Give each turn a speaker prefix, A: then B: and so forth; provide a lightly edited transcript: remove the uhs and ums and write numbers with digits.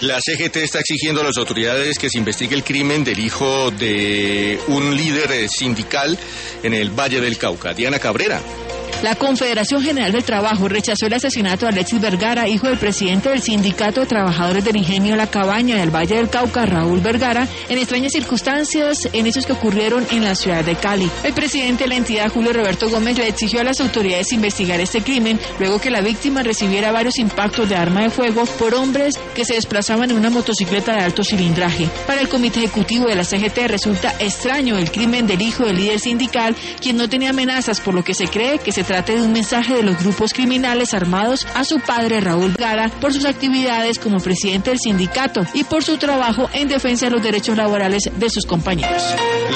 A: La CGT está exigiendo a las autoridades que se investigue el crimen del hijo de un líder sindical en el Valle del Cauca. Diana Cabrera.
B: La Confederación General del Trabajo rechazó el asesinato de Alexis Vergara, hijo del presidente del Sindicato de Trabajadores del Ingenio La Cabaña del Valle del Cauca, Raúl Vergara, en extrañas circunstancias en hechos que ocurrieron en la ciudad de Cali. El presidente de la entidad, Julio Roberto Gómez, le exigió a las autoridades investigar este crimen, luego que la víctima recibiera varios impactos de arma de fuego por hombres que se desplazaban en una motocicleta de alto cilindraje. Para el comité ejecutivo de la CGT resulta extraño el crimen del hijo del líder sindical, quien no tenía amenazas, por lo que se cree que se trate de un mensaje de los grupos criminales armados a su padre Raúl Vergara por sus actividades como presidente del sindicato y por su trabajo en defensa de los derechos laborales de sus compañeros.